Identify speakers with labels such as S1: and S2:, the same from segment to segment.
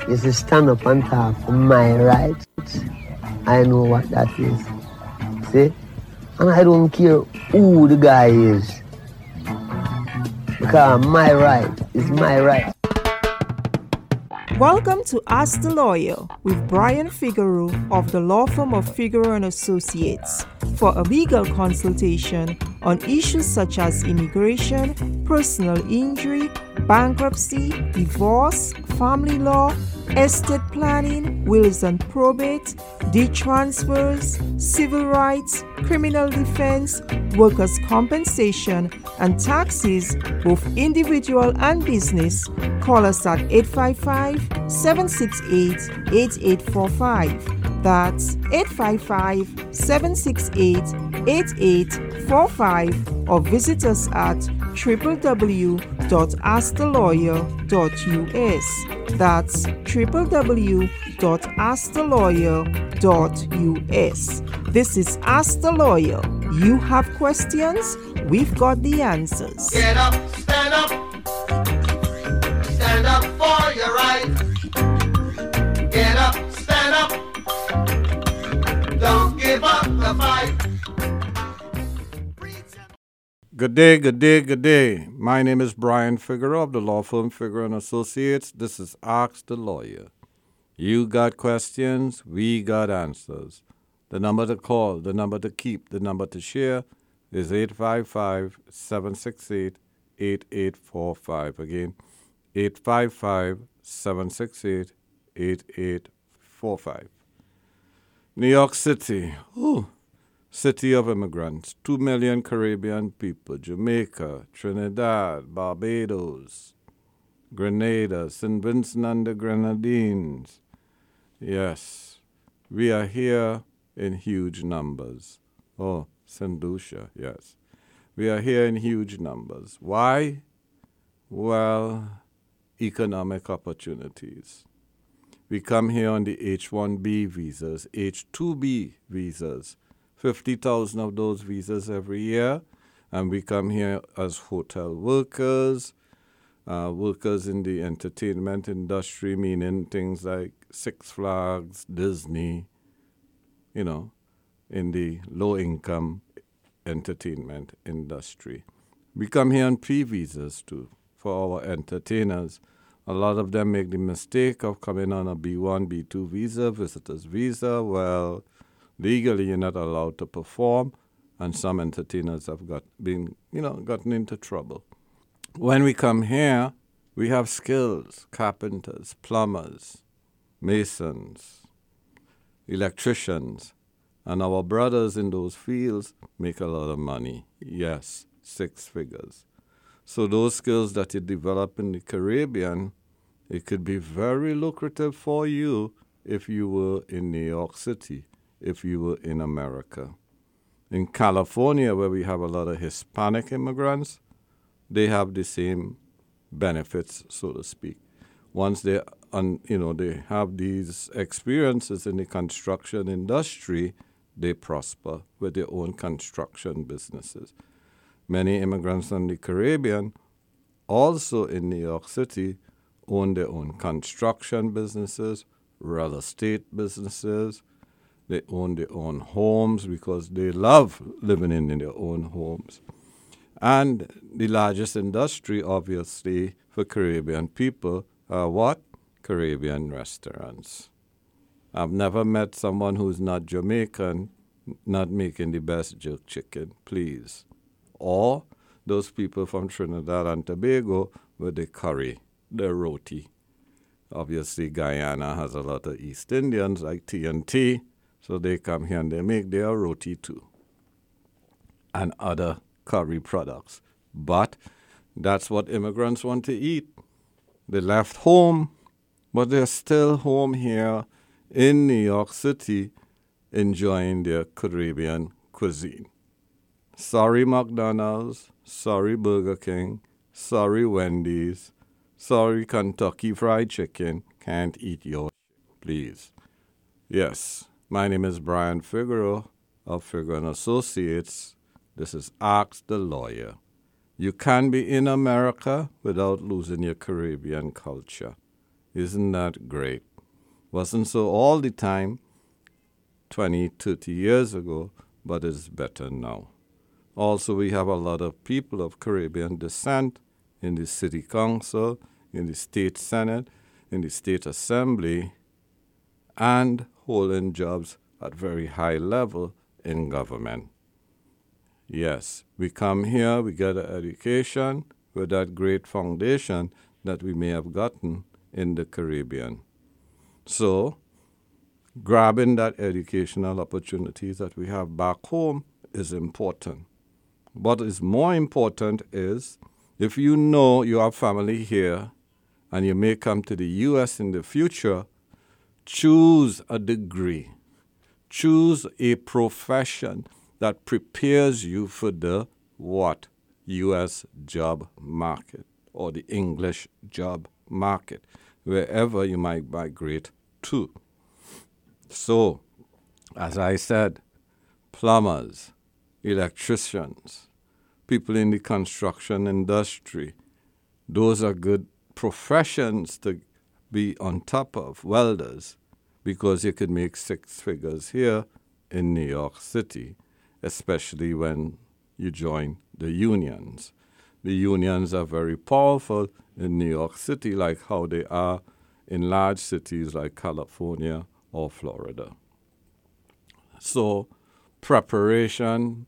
S1: is to stand up and talk for my rights. I know what that is. See? And I don't care who the guy is. Because my right is my right.
S2: Welcome to Ask the Lawyer with Brian Figueroa of the law firm of Figueroa & Associates for a legal consultation on issues such as immigration, personal injury, bankruptcy, divorce, family law, estate planning, wills and probate, deed transfers, civil rights, criminal defense, workers' compensation, and taxes, both individual and business. Call us at 855-768-8845. That's 855-768-8845, or visit us at www.askthelawyer.us. That's www.askthelawyer.us. This is Ask the Lawyer. You have questions? We've got the answers.
S3: Get up, stand up. Stand up for your right. Get up, stand up. Don't give up the fight.
S4: Good day, good day, good day. My name is Brian Figueroa of the law firm Figueroa & Associates. This is Ask the Lawyer. You got questions, we got answers. The number to call, the number to keep, the number to share is 855-768-8845. Again, 855-768-8845. New York City, city of immigrants, 2 million Caribbean people, Jamaica, Trinidad, Barbados, Grenada, St. Vincent and the Grenadines. Yes, we are here in huge numbers. Oh, St. Lucia, yes. We are here in huge numbers. Why? Well, economic opportunities. We come here on the H-1B visas, H-2B visas, 50,000 of those visas every year, and we come here as hotel workers, workers in the entertainment industry, meaning things like Six Flags, Disney, in the low-income entertainment industry. We come here on pre-visas too for our entertainers. A lot of them make the mistake of coming on a B1, B2 visa, visitor's visa. Well, legally you're not allowed to perform, and some entertainers have gotten into trouble. When we come here, we have skills, carpenters, plumbers, masons, electricians, and our brothers in those fields make a lot of money. Yes, 6 figures. So those skills that you develop in the Caribbean, it could be very lucrative for you if you were in New York City, if you were in America. In California, where we have a lot of Hispanic immigrants, they have the same benefits, so to speak. Once they have these experiences in the construction industry, they prosper with their own construction businesses. Many immigrants from the Caribbean, also in New York City, own their own construction businesses, real estate businesses. They own their own homes because they love living in their own homes. And the largest industry, obviously, for Caribbean people are what? Caribbean restaurants. I've never met someone who's not Jamaican not making the best jerk chicken, please. Or those people from Trinidad and Tobago with the curry, the roti. Obviously, Guyana has a lot of East Indians like T&T, so they come here and they make their roti too, and other curry products. But that's what immigrants want to eat. They left home, but they're still home here in New York City enjoying their Caribbean cuisine. Sorry McDonald's, sorry Burger King, sorry Wendy's, sorry Kentucky Fried Chicken, can't eat your please. Yes, my name is Brian Figueroa of Figueroa & Associates. This is Ask the Lawyer. You can be in America without losing your Caribbean culture. Isn't that great? Wasn't so all the time 20, 30 years ago, but it's better now. Also, we have a lot of people of Caribbean descent in the city council, in the state senate, in the state assembly, and holding jobs at very high level in government. Yes, we come here, we get an education with that great foundation that we may have gotten in the Caribbean. So, grabbing that educational opportunities that we have back home is important. What is more important is if you know you have family here and you may come to the U.S. in the future, choose a degree. Choose a profession that prepares you for the what? U.S. job market or the English job market, wherever you might migrate to. So, as I said, plumbers, electricians, people in the construction industry, those are good professions to be on top of, welders, because you could make 6 figures here in New York City, especially when you join the unions. The unions are very powerful in New York City, like how they are in large cities like California or Florida. So preparation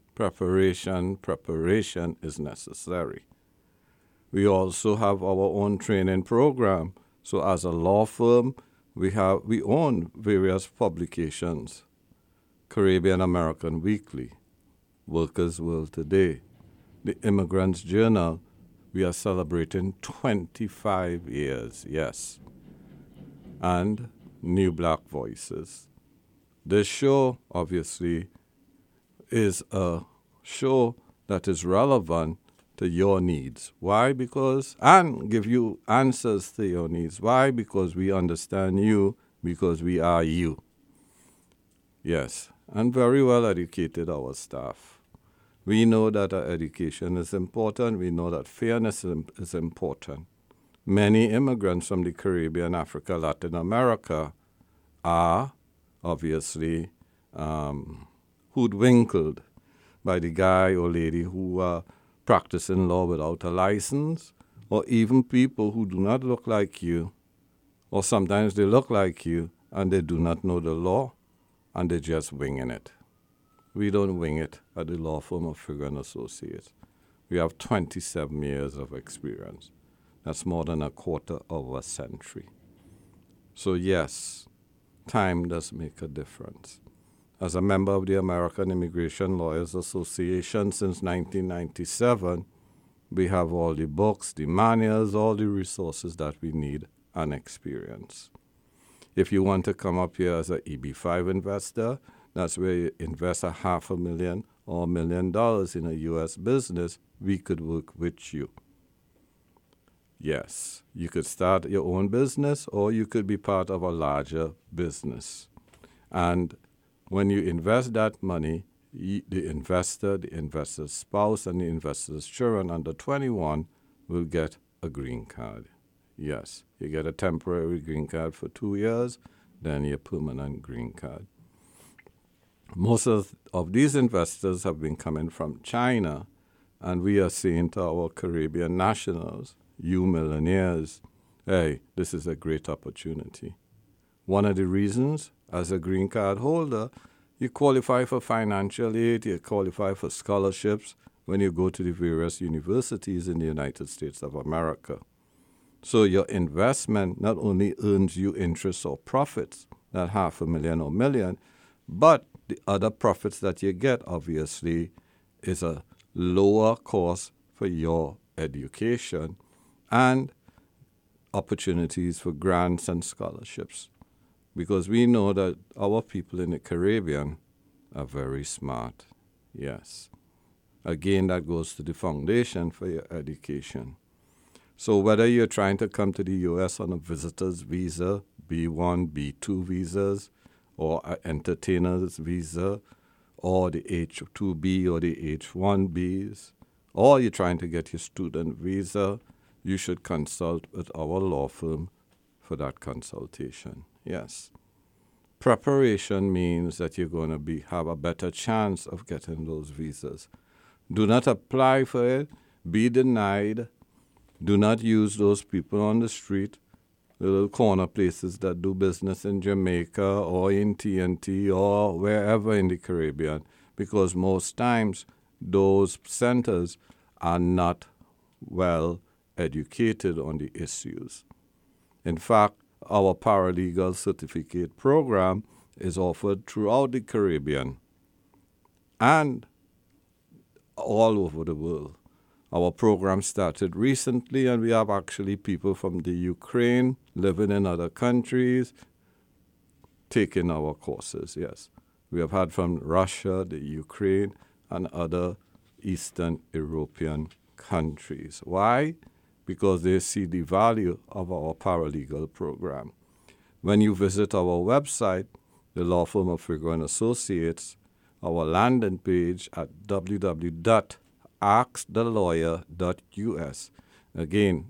S4: is necessary. We also have our own training program. So as a law firm, we own various publications: Caribbean American Weekly, Workers' World Today, the Immigrants Journal. We are celebrating 25 years, yes, and New Black Voices. This show, obviously, is a show that is relevant to your needs. Why? And give you answers to your needs. Why? Because we understand you, because we are you. Yes, and very well educated our staff. We know that our education is important. We know that fairness is important. Many immigrants from the Caribbean, Africa, Latin America are obviously hoodwinked by the guy or lady who are practicing law without a license, or even people who do not look like you, or sometimes they look like you and they do not know the law and they're just winging it. We don't wing it at the law firm of Figure & Associates. We have 27 years of experience. That's more than a quarter of a century. So yes, time does make a difference. As a member of the American Immigration Lawyers Association since 1997, we have all the books, the manuals, all the resources that we need and experience. If you want to come up here as an EB-5 investor, that's where you invest $500,000 or $1 million in a U.S. business, we could work with you. Yes, you could start your own business or you could be part of a larger business. And when you invest that money, the investor, the investor's spouse, and the investor's children under 21 will get a green card. Yes, you get a temporary green card for 2 years, then your permanent green card. Most of these investors have been coming from China, and we are saying to our Caribbean nationals, you millionaires, hey, this is a great opportunity. One of the reasons, as a green card holder, you qualify for financial aid, you qualify for scholarships when you go to the various universities in the United States of America. So your investment not only earns you interest or profits, that $500,000 or $1 million, but the other profits that you get, obviously, is a lower cost for your education and opportunities for grants and scholarships. Because we know that our people in the Caribbean are very smart. Yes. Again, that goes to the foundation for your education. So whether you're trying to come to the U.S. on a visitor's visa, B1, B2 visas, or an entertainer's visa, or the H-2B or the H-1Bs, or you're trying to get your student visa, you should consult with our law firm, for that consultation. Yes. Preparation means that you're going to have a better chance of getting those visas. Do not apply for it. Be denied. Do not use those people on the street, the little corner places that do business in Jamaica or in TNT or wherever in the Caribbean, because most times those centers are not well educated on the issues. In fact, our paralegal certificate program is offered throughout the Caribbean and all over the world. Our program started recently, and we have actually people from the Ukraine living in other countries taking our courses, yes. We have had from Russia, the Ukraine, and other Eastern European countries. Why? Because they see the value of our paralegal program. When you visit our website, the law firm of Figueroa & Associates, our landing page at www.askthelawyer.us. Again,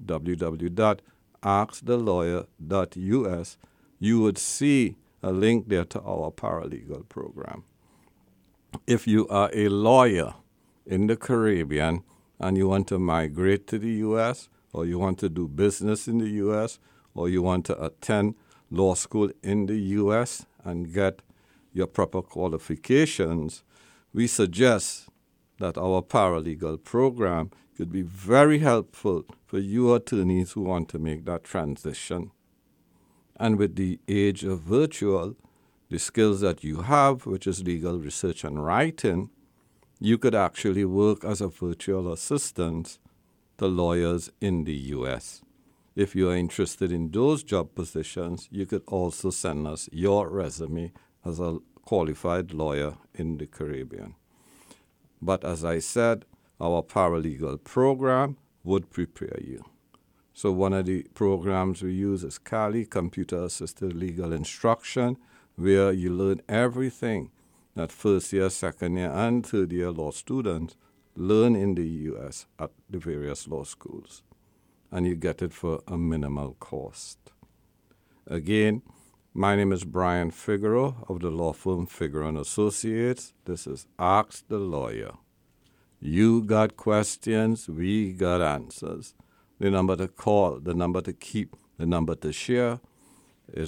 S4: www.askthelawyer.us. You would see a link there to our paralegal program. If you are a lawyer in the Caribbean and you want to migrate to the U.S., or you want to do business in the U.S., or you want to attend law school in the U.S. and get your proper qualifications, we suggest that our paralegal program could be very helpful for you attorneys who want to make that transition. And with the age of virtual, the skills that you have, which is legal research and writing, you could actually work as a virtual assistant to lawyers in the U.S. If you are interested in those job positions, you could also send us your resume as a qualified lawyer in the Caribbean. But as I said, our paralegal program would prepare you. So one of the programs we use is CALI, Computer Assisted Legal Instruction, where you learn everything that first year, second year, and third year law students learn in the U.S. at the various law schools. And you get it for a minimal cost. Again, my name is Brian Figueroa of the law firm Figueroa & Associates. This is Ask the Lawyer. You got questions, we got answers. The number to call, the number to keep, the number to share is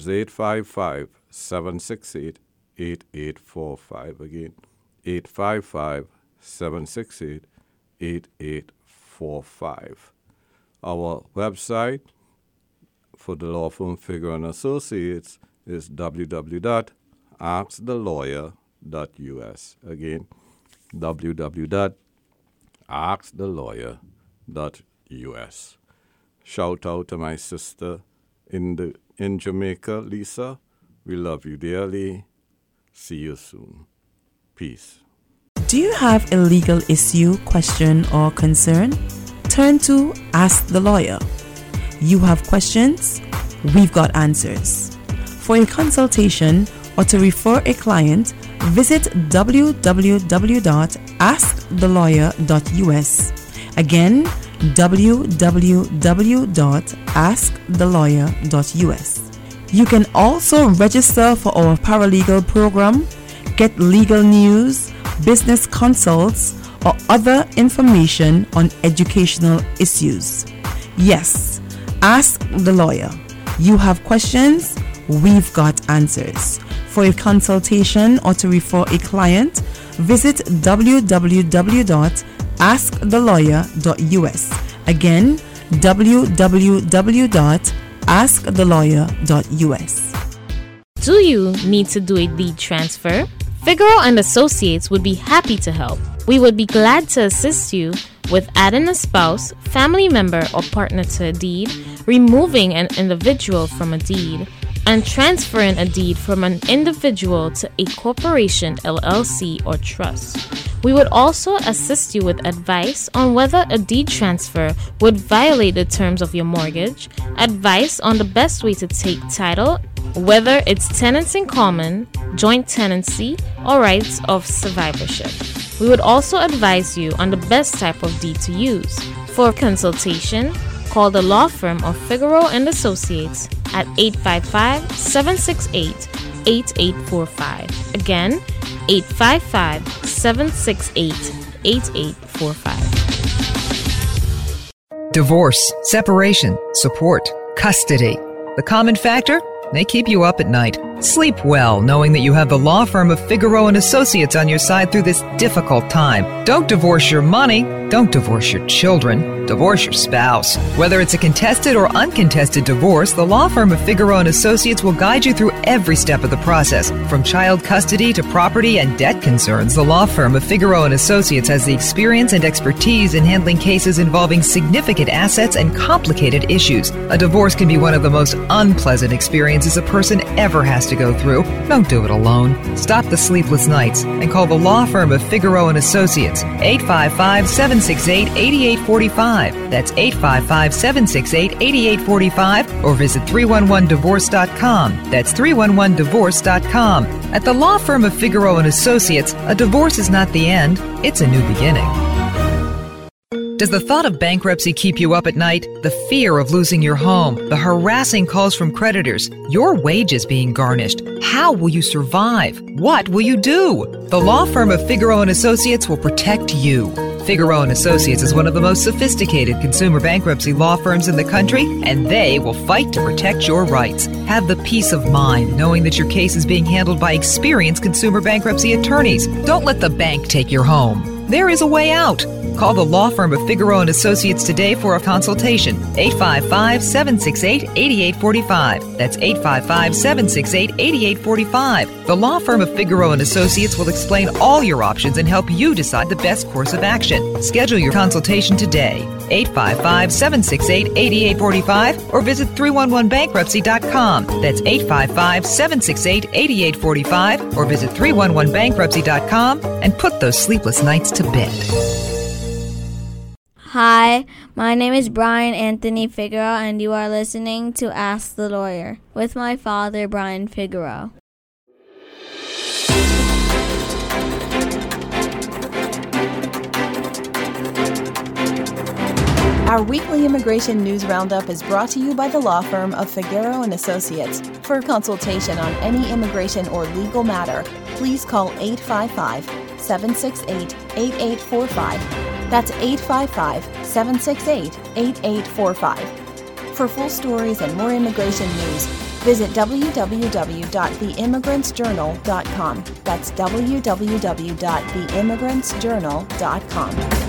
S4: 855-768-8845. Again, 855-768-8845. Our website for the law firm Figueroa & Associates is www.askthelawyer.us. Again, www.askthelawyer.us. Shout out to my sister in Jamaica, Lisa. We love you dearly. See you soon. Peace.
S5: Do you have a legal issue, question, or concern? Turn to Ask the Lawyer. You have questions? We've got answers. For a consultation or to refer a client, visit www.askthelawyer.us. Again, www.askthelawyer.us. You can also register for our paralegal program, get legal news, business consults, or other information on educational issues. Yes, Ask the Lawyer. You have questions? We've got answers. For a consultation or to refer a client, visit www.askthelawyer.us. Again, www.askthelawyer.us.
S6: Do you need to do a deed transfer? Figueroa & Associates would be happy to help. We would be glad to assist you with adding a spouse, family member, or partner to a deed, removing an individual from a deed, and transferring a deed from an individual to a corporation, LLC, or trust. We would also assist you with advice on whether a deed transfer would violate the terms of your mortgage, advice on the best way to take title, whether it's tenants in common, joint tenancy, or rights of survivorship. We would also advise you on the best type of deed to use. For consultation, Call the law firm of Figueroa and Associates at 855-768-8845. Again, 855-768-8845.
S7: Divorce, separation, support, custody. The common factor? They keep you up at night. Sleep well knowing that you have the law firm of Figueroa and Associates on your side through this difficult time. Don't divorce your money. Don't divorce your children. Divorce your spouse. Whether it's a contested or uncontested divorce, the law firm of Figueroa and Associates will guide you through every step of the process. From child custody to property and debt concerns, the law firm of Figueroa and Associates has the experience and expertise in handling cases involving significant assets and complicated issues. A divorce can be one of the most unpleasant experiences a person ever has to go through. Don't do it alone. Stop the sleepless nights and call the law firm of Figueroa and Associates, 855-768-8845. That's 855-768-8845, or visit 311divorce.com. That's 311divorce.com. At the law firm of Figueroa and Associates, a divorce is not the end, it's a new beginning. Does the thought of bankruptcy keep you up at night? The fear of losing your home, the harassing calls from creditors, your wages being garnished. How will you survive? What will you do? The law firm of Figueroa and Associates will protect you. Figueroa and Associates is one of the most sophisticated consumer bankruptcy law firms in the country, and they will fight to protect your rights. Have the peace of mind knowing that your case is being handled by experienced consumer bankruptcy attorneys. Don't let the bank take your home. There is a way out. Call the law firm of Figueroa and Associates today for a consultation. 855-768-8845. That's 855-768-8845. The law firm of Figueroa and Associates will explain all your options and help you decide the best course of action. Schedule your consultation today. 855-768-8845 or visit 311bankruptcy.com. That's 855-768-8845 or visit 311bankruptcy.com and put those sleepless nights to bed.
S8: Hi, my name is Brian Anthony Figueroa, and you are listening to Ask the Lawyer with my father, Brian Figueroa.
S2: Our weekly immigration news roundup is brought to you by the law firm of Figueroa and Associates. For a consultation on any immigration or legal matter, please call 855-768-8845. That's 855-768-8845. For full stories and more immigration news, visit www.theimmigrantsjournal.com. That's www.theimmigrantsjournal.com.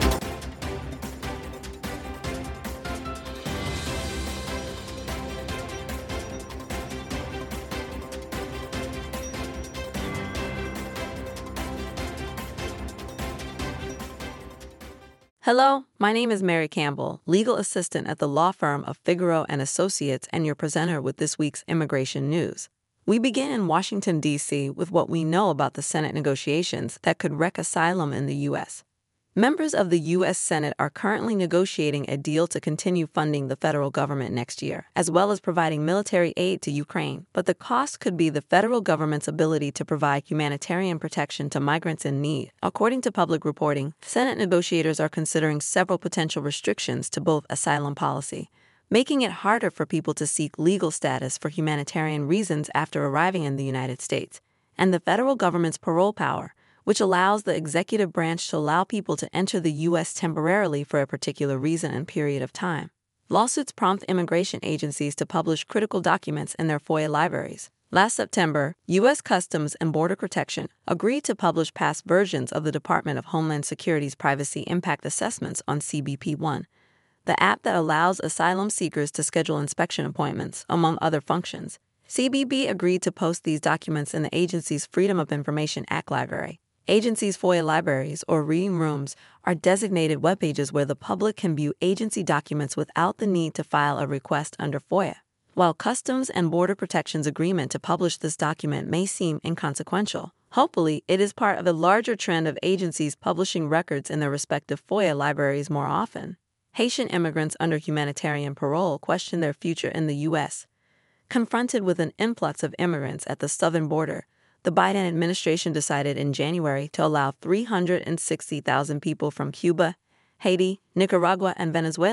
S9: Hello, my name is Mary Campbell, legal assistant at the law firm of Figueroa and Associates, and your presenter with this week's immigration news. We begin in Washington, D.C. with what we know about the Senate negotiations that could wreck asylum in the U.S. Members of the U.S. Senate are currently negotiating a deal to continue funding the federal government next year, as well as providing military aid to Ukraine. But the cost could be the federal government's ability to provide humanitarian protection to migrants in need. According to public reporting, Senate negotiators are considering several potential restrictions to both asylum policy, making it harder for people to seek legal status for humanitarian reasons after arriving in the United States, and the federal government's parole power, which allows the executive branch to allow people to enter the U.S. temporarily for a particular reason and period of time. Lawsuits prompt immigration agencies to publish critical documents in their FOIA libraries. Last September, U.S. Customs and Border Protection agreed to publish past versions of the Department of Homeland Security's Privacy Impact Assessments on CBP One, the app that allows asylum seekers to schedule inspection appointments, among other functions. CBP agreed to post these documents in the agency's Freedom of Information Act library. Agencies' FOIA libraries, or reading rooms, are designated web pages where the public can view agency documents without the need to file a request under FOIA. While Customs and Border Protection's agreement to publish this document may seem inconsequential, hopefully it is part of a larger trend of agencies publishing records in their respective FOIA libraries more often. Haitian immigrants under humanitarian parole question their future in the U.S. Confronted with an influx of immigrants at the southern border, the Biden administration decided in January to allow 360,000 people from Cuba, Haiti, Nicaragua, and Venezuela,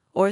S9: or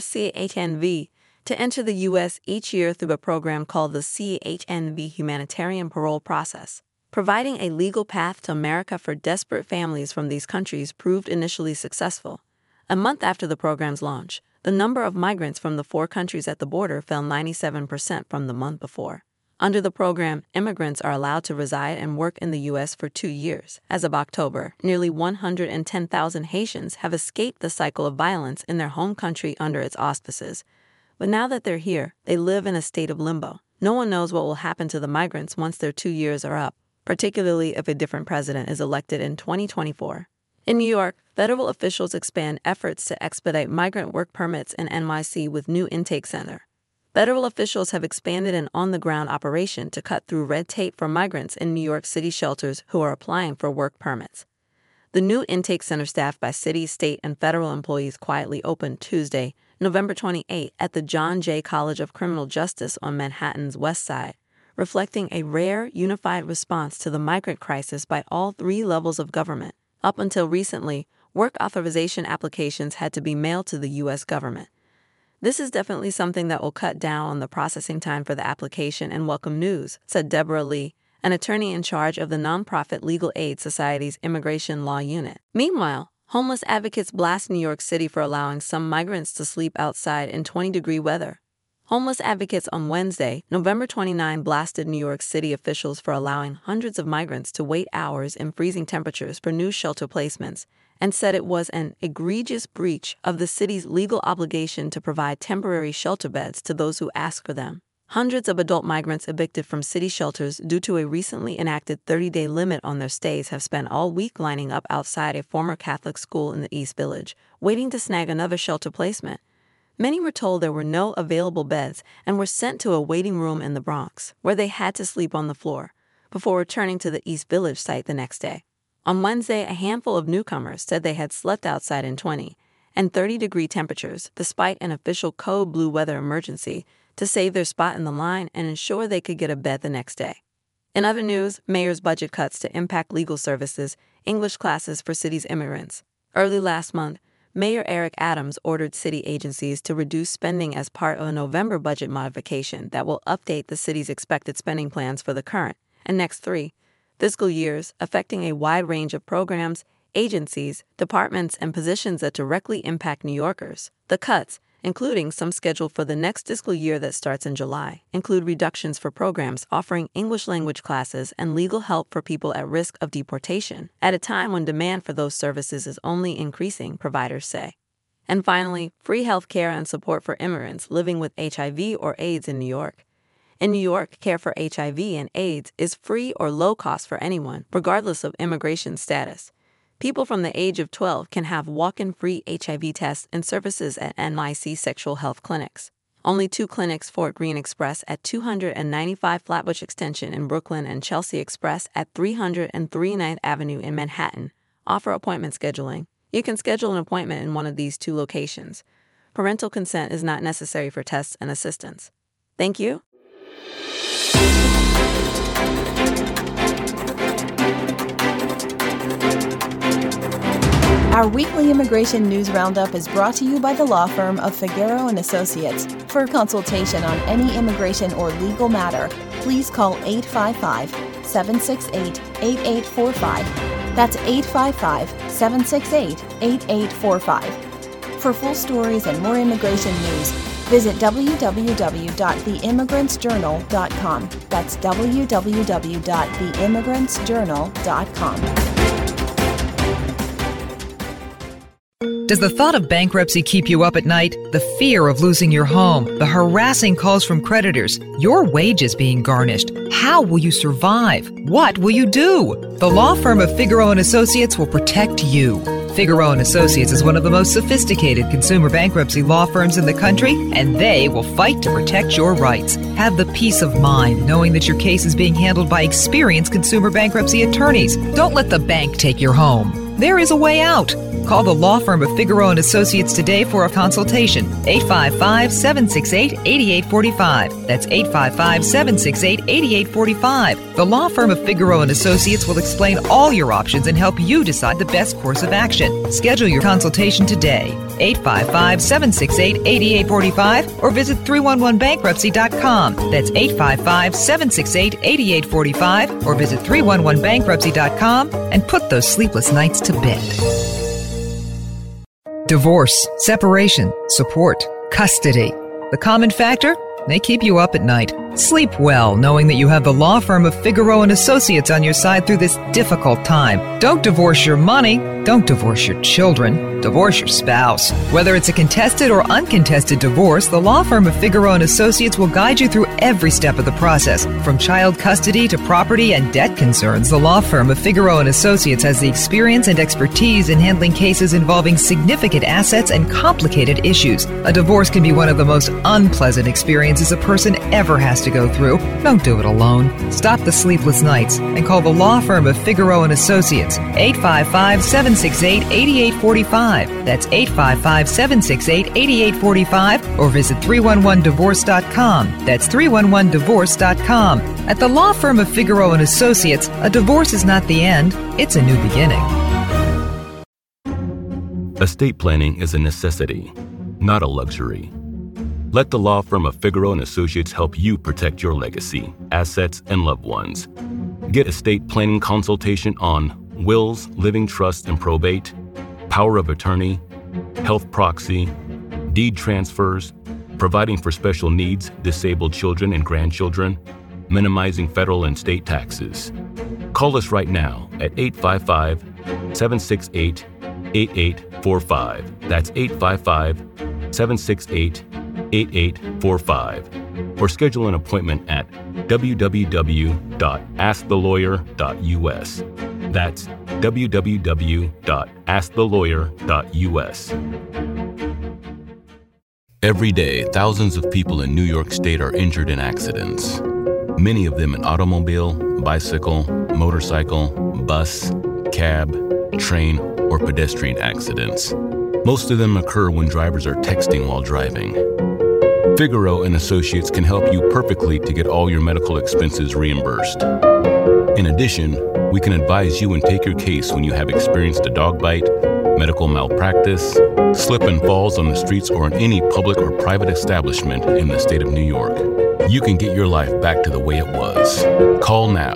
S9: CHNV, to enter the U.S. each year through a program called the CHNV Humanitarian Parole Process. Providing a legal path to America for desperate families from these countries proved initially successful. A month after the program's launch, the number of migrants from the 4 countries at the border fell 97% from the month before. Under the program, immigrants are allowed to reside and work in the U.S. for 2 years. As of October, nearly 110,000 Haitians have escaped the cycle of violence in their home country under its auspices. But now that they're here, they live in a state of limbo. No one knows what will happen to the migrants once their 2 years are up, particularly if a different president is elected in 2024. In New York, federal officials expand efforts to expedite migrant work permits in NYC with new intake center. Federal officials have expanded an on-the-ground operation to cut through red tape for migrants in New York City shelters who are applying for work permits. The new intake center staffed by city, state, and federal employees quietly opened Tuesday, November 28, at the John Jay College of Criminal Justice on Manhattan's West Side, reflecting a rare, unified response to the migrant crisis by all 3 levels of government. Up until recently, work authorization applications had to be mailed to the U.S. government. This is definitely something that will cut down on the processing time for the application and welcome news, said Deborah Lee, an attorney in charge of the nonprofit Legal Aid Society's Immigration Law Unit. Meanwhile, homeless advocates blast New York City for allowing some migrants to sleep outside in 20-degree weather. Homeless advocates on Wednesday, November 29, blasted New York City officials for allowing hundreds of migrants to wait hours in freezing temperatures for new shelter placements, and said it was an egregious breach of the city's legal obligation to provide temporary shelter beds to those who ask for them. Hundreds of adult migrants evicted from city shelters due to a recently enacted 30-day limit on their stays have spent all week lining up outside a former Catholic school in the East Village, waiting to snag another shelter placement. Many were told there were no available beds and were sent to a waiting room in the Bronx, where they had to sleep on the floor, before returning to the East Village site the next day. On Wednesday, a handful of newcomers said they had slept outside in 20 and 30-degree temperatures, despite an official code blue weather emergency, to save their spot in the line and ensure they could get a bed the next day. In other news, mayor's budget cuts to impact legal services, English classes for city's immigrants. Early last month, Mayor Eric Adams ordered city agencies to reduce spending as part of a November budget modification that will update the city's expected spending plans for the current and next 3 fiscal years, affecting a wide range of programs, agencies, departments, and positions that directly impact New Yorkers. The cuts, including some scheduled for the next fiscal year that starts in July, include reductions for programs offering English language classes and legal help for people at risk of deportation, at a time when demand for those services is only increasing, providers say. And finally, free health care and support for immigrants living with HIV or AIDS in New York. In New York, care for HIV and AIDS is free or low cost for anyone, regardless of immigration status. People from the age of 12 can have walk-in free HIV tests and services at NYC sexual health clinics. Only 2 clinics, Fort Greene Express at 295 Flatbush Extension in Brooklyn and Chelsea Express at 303 9th Avenue in Manhattan, offer appointment scheduling. You can schedule an appointment in one of these 2 locations. Parental consent is not necessary for tests and assistance. Thank you.
S10: Our weekly immigration news roundup is brought to you by the law firm of Figueroa & Associates. For a consultation on any immigration or legal matter, please call 855-768-8845. That's 855-768-8845. For full stories and more immigration news, visit www.theimmigrantsjournal.com. That's www.theimmigrantsjournal.com.
S7: Does the thought of bankruptcy keep you up at night? The fear of losing your home, the harassing calls from creditors, your wages being garnished. How will you survive? What will you do? The law firm of Figueroa & Associates will protect you. Figueroa & Associates is one of the most sophisticated consumer bankruptcy law firms in the country, and they will fight to protect your rights. Have the peace of mind knowing that your case is being handled by experienced consumer bankruptcy attorneys. Don't let the bank take your home. there is a way out. Call the law firm of Figueroa & Associates today for a consultation. 855-768-8845. That's 855-768-8845. The law firm of Figueroa & Associates will explain all your options and help you decide the best course of action. Schedule your consultation today. 855-768-8845 or visit 311bankruptcy.com. That's 855-768-8845 or visit 311bankruptcy.com and put those sleepless nights to bed. Divorce, separation, support, custody. The common factor? They keep you up at night. Sleep well knowing that you have the law firm of Figueroa & Associates on your side through this difficult time. Don't divorce your money. Don't divorce your children. Divorce your spouse. Whether it's a contested or uncontested divorce, the law firm of Figueroa & Associates will guide you through every step of the process. From child custody to property and debt concerns, the law firm of Figueroa & Associates has the experience and expertise in handling cases involving significant assets and complicated issues. A divorce can be one of the most unpleasant experiences a person ever has to go through. Don't do it alone. Stop the sleepless nights and call the law firm of Figueroa & Associates. 855-768-8845. That's 855-768-8845 or visit 311divorce.com. That's 311divorce.com. At the law firm of Figueroa & Associates, a divorce is not the end, it's a new beginning.
S11: Estate planning is a necessity, not a luxury. Let the law firm of Figueroa & Associates help you protect your legacy, assets, and loved ones. Get estate planning consultation on wills, living trust and probate, power of attorney, health proxy, deed transfers, providing for special needs, disabled children and grandchildren, minimizing federal and state taxes. Call us right now at 855-768-8845. That's 855-768-8845. Or schedule an appointment at www.askthelawyer.us. That's www.askthelawyer.us. Every day, thousands of people in New York State are injured in accidents. Many of them in automobile, bicycle, motorcycle, bus, cab, train, or pedestrian accidents. Most of them occur when drivers are texting while driving. Figueroa & Associates can help you perfectly to get all your medical expenses reimbursed. In addition, we can advise you and take your case when you have experienced a dog bite, medical malpractice, slip and falls on the streets or in any public or private establishment in the state of New York. You can get your life back to the way it was. Call now,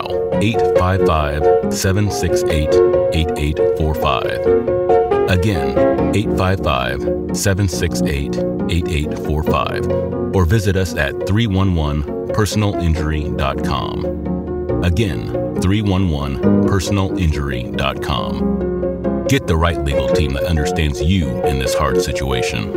S11: 855-768-8845. Again, 855-768-8845. Or visit us at 311personalinjury.com. Again, 311personalinjury.com. Get the right legal team that understands you in this hard situation.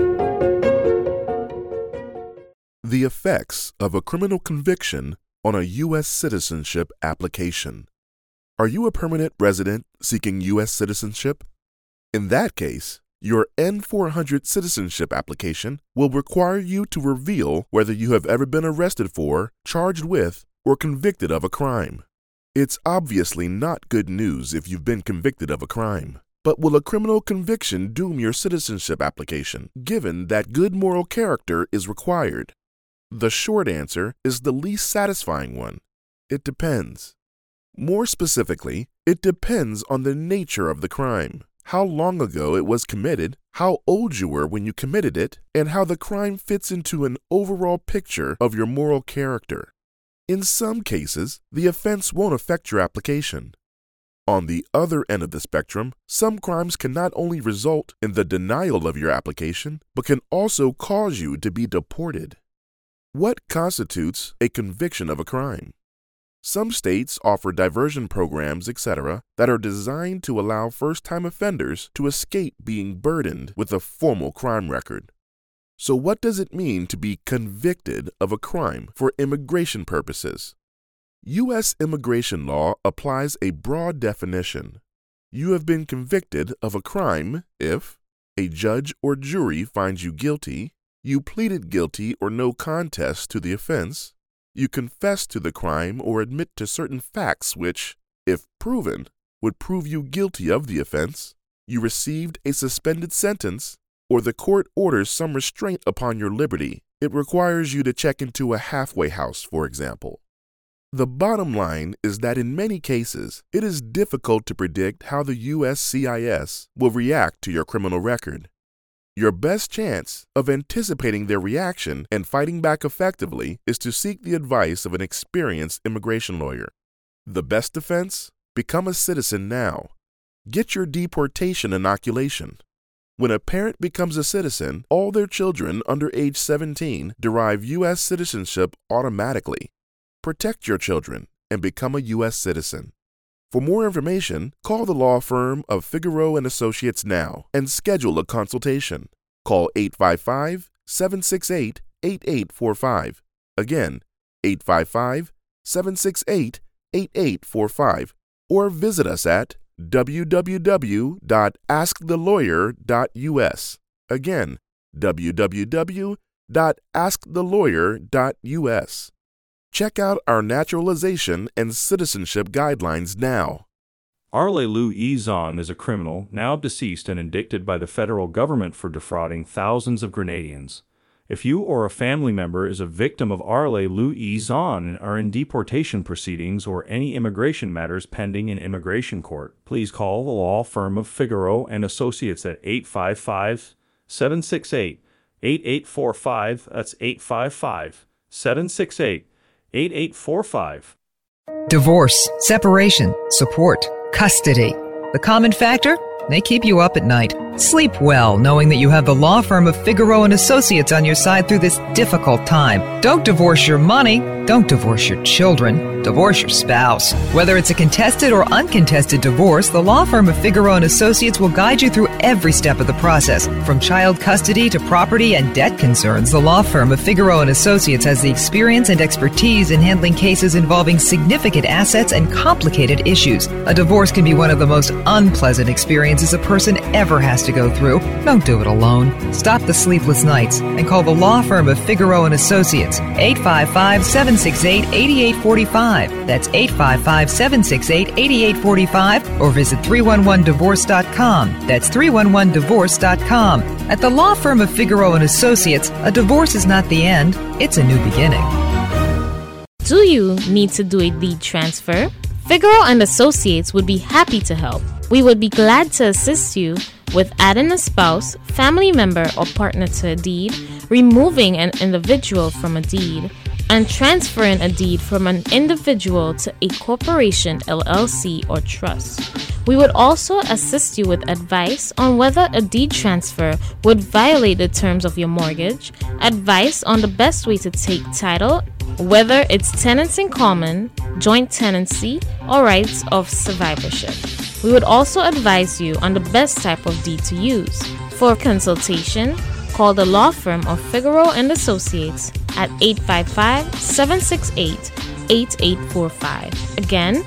S12: The effects of a criminal conviction on a U.S. citizenship application. Are you a permanent resident seeking U.S. citizenship? In that case, your N-400 citizenship application will require you to reveal whether you have ever been arrested for, charged with, or convicted of a crime. It's obviously not good news if you've been convicted of a crime. But will a criminal conviction doom your citizenship application, given that good moral character is required? The short answer is the least satisfying one. It depends. More specifically, it depends on the nature of the crime, how long ago it was committed, how old you were when you committed it, and how the crime fits into an overall picture of your moral character. In some cases, the offense won't affect your application. On the other end of the spectrum, some crimes can not only result in the denial of your application, but can also cause you to be deported. What constitutes a conviction of a crime? Some states offer diversion programs, etc., that are designed to allow first-time offenders to escape being burdened with a formal crime record. So what does it mean to be convicted of a crime for immigration purposes? U.S. immigration law applies a broad definition. You have been convicted of a crime if a judge or jury finds you guilty, you pleaded guilty or no contest to the offense, you confess to the crime or admit to certain facts which, if proven, would prove you guilty of the offense, you received a suspended sentence, or the court orders some restraint upon your liberty, it requires you to check into a halfway house, for example. The bottom line is that in many cases, it is difficult to predict how the USCIS will react to your criminal record. Your best chance of anticipating their reaction and fighting back effectively is to seek the advice of an experienced immigration lawyer. The best defense? Become a citizen now. Get your deportation inoculation. When a parent becomes a citizen, all their children under age 17 derive U.S. citizenship automatically. Protect your children and become a U.S. citizen. For more information, call the law firm of Figueroa & Associates now and schedule a consultation. Call 855-768-8845. Again, 855-768-8845. Or visit us at www.askthelawyer.us. Again, www.askthelawyer.us. Check out our naturalization and citizenship guidelines now.
S13: Arle Lou Izon is a criminal, now deceased and indicted by the federal government for defrauding thousands of Grenadians. If you or a family member is a victim of Arle Lou Izon and are in deportation proceedings or any immigration matters pending in immigration court, please call the law firm of Figueroa & Associates at 855-768-8845. That's 855-768-8845.
S7: Divorce, separation, support, custody. The common factor? They keep you up at night. Sleep well knowing that you have the law firm of Figueroa & Associates on your side through this difficult time. Don't divorce your money. Don't divorce your children. Divorce your spouse. Whether it's a contested or uncontested divorce, the law firm of Figueroa & Associates will guide you through every step of the process. From child custody to property and debt concerns, the law firm of Figueroa & Associates has the experience and expertise in handling cases involving significant assets and complicated issues. A divorce can be one of the most unpleasant experiences a person ever has to go through. Don't do it alone. Stop the sleepless nights and call the law firm of Figueroa & Associates, 855-768-8845. That's 855-768-8845, or visit 311divorce.com. That's 311divorce.com. At the law firm of Figueroa & Associates, a divorce is not the end, it's a new beginning.
S6: Do you need to do a deed transfer? Figueroa & Associates would be happy to help. We would be glad to assist you with adding a spouse, family member, or partner to a deed, removing an individual from a deed, and transferring a deed from an individual to a corporation, LLC, or trust. We would also assist you with advice on whether a deed transfer would violate the terms of your mortgage, advice on the best way to take title, whether it's tenants in common, joint tenancy, or rights of survivorship. We would also advise you on the best type of deed to use. For consultation, call the law firm of Figueroa & Associates at 855-768-8845. Again,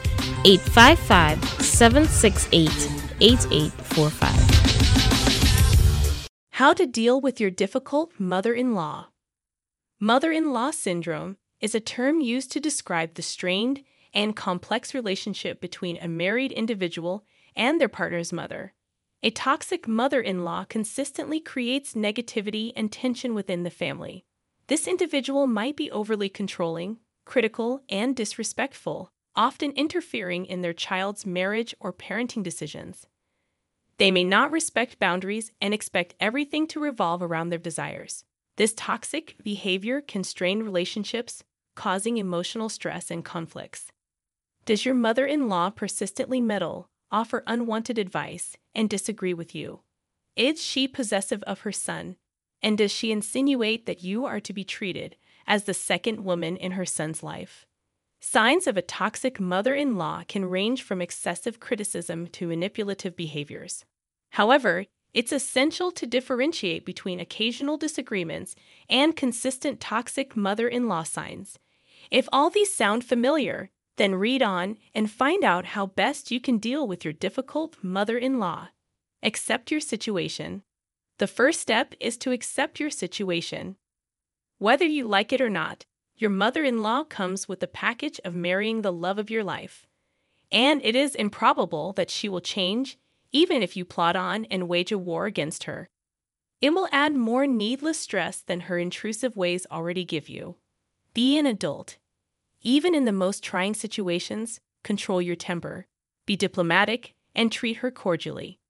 S6: 855-768-8845.
S14: How to deal with your difficult mother-in-law. Mother-in-law syndrome is a term used to describe the strained and complex relationship between a married individual and their partner's mother. A toxic mother-in-law consistently creates negativity and tension within the family. This individual might be overly controlling, critical, and disrespectful, often interfering in their child's marriage or parenting decisions. They may not respect boundaries and expect everything to revolve around their desires. This toxic behavior can strain relationships, causing emotional stress and conflicts. Does your mother-in-law persistently meddle, offer unwanted advice, and disagree with you? Is she possessive of her son? And does she insinuate that you are to be treated as the second woman in her son's life? Signs of a toxic mother-in-law can range from excessive criticism to manipulative behaviors. However, it's essential to differentiate between occasional disagreements and consistent toxic mother-in-law signs. If all these sound familiar, then read on and find out how best you can deal with your difficult mother-in-law. Accept your situation. The first step is to accept your situation. Whether you like it or not, your mother-in-law comes with the package of marrying the love of your life, and it is improbable that she will change, even if you plot on and wage a war against her. It will add more needless stress than her intrusive ways already give you. Be an adult. Even in the most trying situations, control your temper, be diplomatic, and treat her cordially.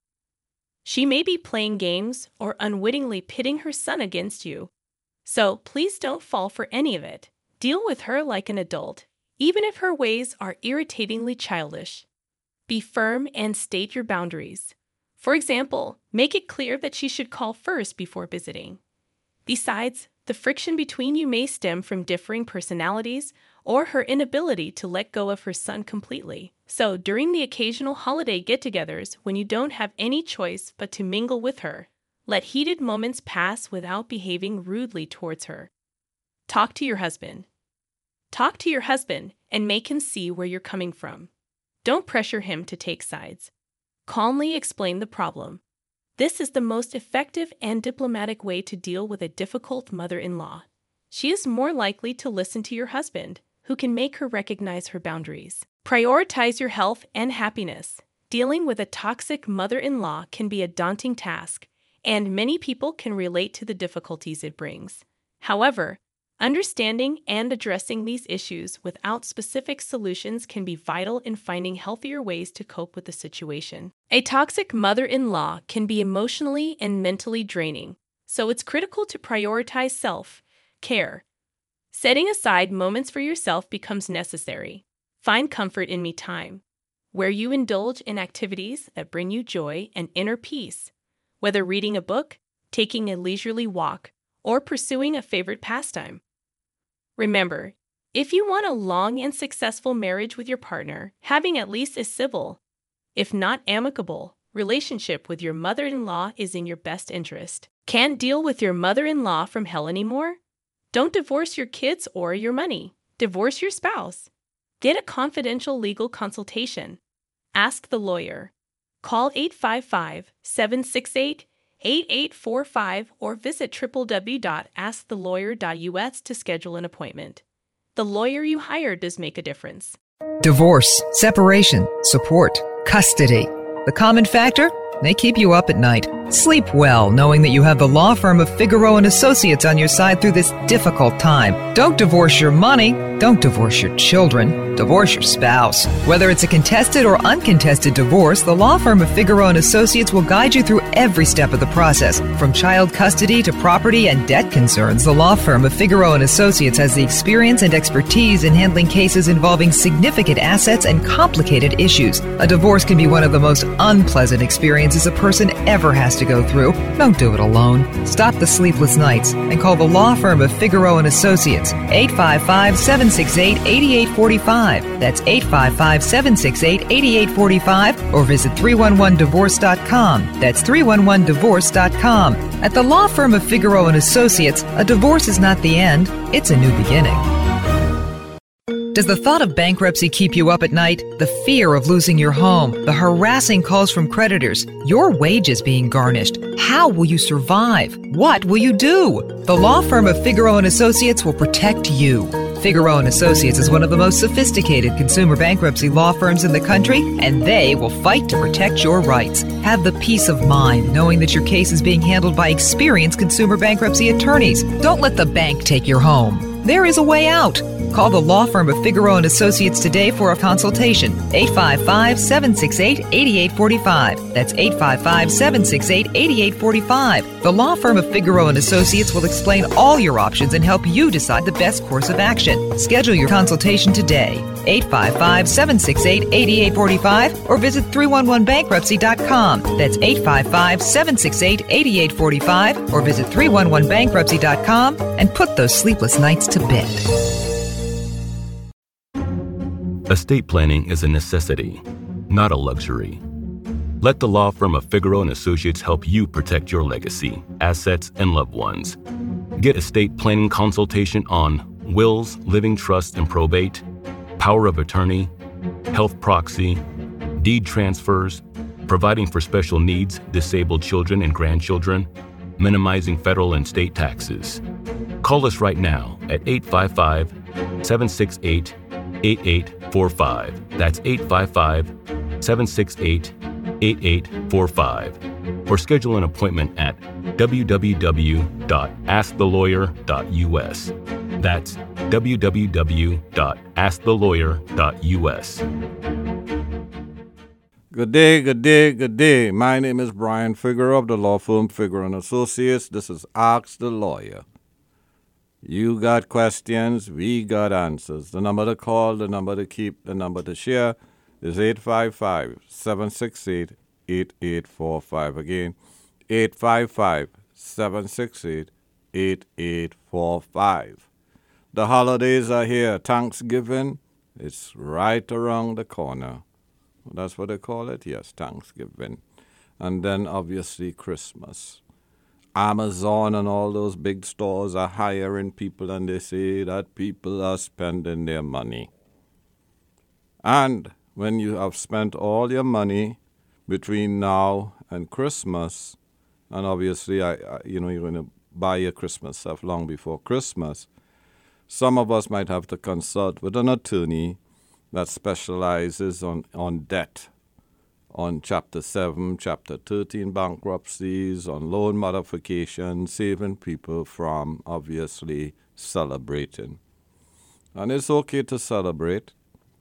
S14: She may be playing games or unwittingly pitting her son against you, so please don't fall for any of it. Deal with her like an adult, even if her ways are irritatingly childish. Be firm and state your boundaries. For example, make it clear that she should call first before visiting. Besides, the friction between you may stem from differing personalities or her inability to let go of her son completely. So, during the occasional holiday get-togethers when you don't have any choice but to mingle with her, let heated moments pass without behaving rudely towards her. Talk to your husband. Talk to your husband and make him see where you're coming from. Don't pressure him to take sides. Calmly explain the problem. This is the most effective and diplomatic way to deal with a difficult mother-in-law. She is more likely to listen to your husband, who can make her recognize her boundaries. Prioritize your health and happiness. Dealing with a toxic mother-in-law can be a daunting task, and many people can relate to the difficulties it brings. However, understanding and addressing these issues without specific solutions can be vital in finding healthier ways to cope with the situation. A toxic mother-in-law can be emotionally and mentally draining, so it's critical to prioritize self-care. Setting aside moments for yourself becomes necessary. Find comfort in me time, where you indulge in activities that bring you joy and inner peace, whether reading a book, taking a leisurely walk, or pursuing a favorite pastime. Remember, if you want a long and successful marriage with your partner, having at least a civil, if not amicable, relationship with your mother-in-law is in your best interest. Can't deal with your mother-in-law from hell anymore? Don't divorce your kids or your money. Divorce your spouse. Get a confidential legal consultation. Ask the lawyer. Call 855-768-8845 or visit www.askthelawyer.us to schedule an appointment. The lawyer you hire does make a difference.
S7: Divorce, separation, support, custody. The common factor? They keep you up at night. Sleep well knowing that you have the law firm of Figaro & Associates on your side through this difficult time. Don't divorce your money. Don't divorce your children. Divorce your spouse. Whether it's a contested or uncontested divorce, the law firm of Figaro & Associates will guide you through every step of the process. From child custody to property and debt concerns, the law firm of Figaro & Associates has the experience and expertise in handling cases involving significant assets and complicated issues. A divorce can be one of the most unpleasant experiences a person ever has to go through. Don't do it alone. Stop the sleepless nights and call the law firm of Figaro & Associates. 855-768-8845. That's 855-768-8845 or visit 311divorce.com. That's 311divorce.com. At the law firm of Figaro & Associates, a divorce is not the end, it's a new beginning. Does the thought of bankruptcy keep you up at night? The fear of losing your home, the harassing calls from creditors, your wages being garnished. How will you survive? What will you do? The law firm of Figaro & Associates will protect you. Figaro & Associates is one of the most sophisticated consumer bankruptcy law firms in the country, and they will fight to protect your rights. Have the peace of mind knowing that your case is being handled by experienced consumer bankruptcy attorneys. Don't let the bank take your home. There is a way out. Call the law firm of Figaro & Associates today for a consultation. 855-768-8845. That's 855-768-8845. The law firm of Figaro & Associates will explain all your options and help you decide the best course of action. Schedule your consultation today. 855-768-8845 or visit 311bankruptcy.com. That's 855-768-8845 or visit 311bankruptcy.com and put those sleepless nights to bed.
S11: Estate planning is a necessity, not a luxury. Let the law firm of Figaro & Associates help you protect your legacy, assets, and loved ones. Get estate planning consultation on wills, living trust and probate, power of attorney, health proxy, deed transfers, providing for special needs, disabled children and grandchildren, minimizing federal and state taxes. Call us right now at 855-768-8845. That's 855-768-8845. 8845 or schedule an appointment at www.askthelawyer.us. That's www.askthelawyer.us.
S4: Good day, good day, good day. My name is Brian Figueroa of the law firm Figueroa & Associates. This is Ask the Lawyer. You got questions, we got answers. The number to call, the number to keep, the number to share is 855-768-8845. Again, 855-768-8845. The holidays are here. Thanksgiving, it's right around the corner. That's what they call it? Yes, Thanksgiving. And then, obviously, Christmas. Amazon and all those big stores are hiring people, and they say that people are spending their money. And when you have spent all your money between now and Christmas, and obviously, you're going to buy your Christmas stuff long before Christmas, some of us might have to consult with an attorney that specializes on debt, on Chapter 7, Chapter 13 bankruptcies, on loan modifications, saving people from, obviously, celebrating. And it's okay to celebrate,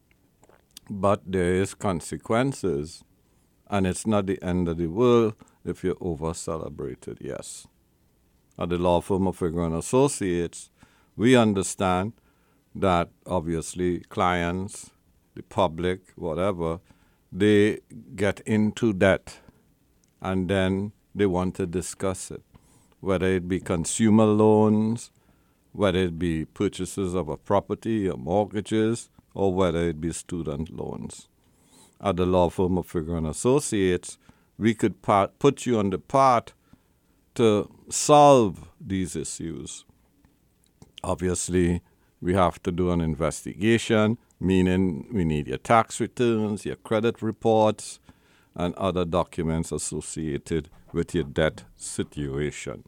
S4: but there is consequences, and it's not the end of the world if you're over-celebrated, yes. At the law firm of Figueroa & Associates, we understand that, obviously, clients, the public, whatever, they get into debt, and then they want to discuss it, whether it be consumer loans, whether it be purchases of a property or mortgages, or whether it be student loans. At the law firm of Figueroa & Associates, we could put you on the path to solve these issues. Obviously, we have to do an investigation, meaning we need your tax returns, your credit reports, and other documents associated with your debt situation.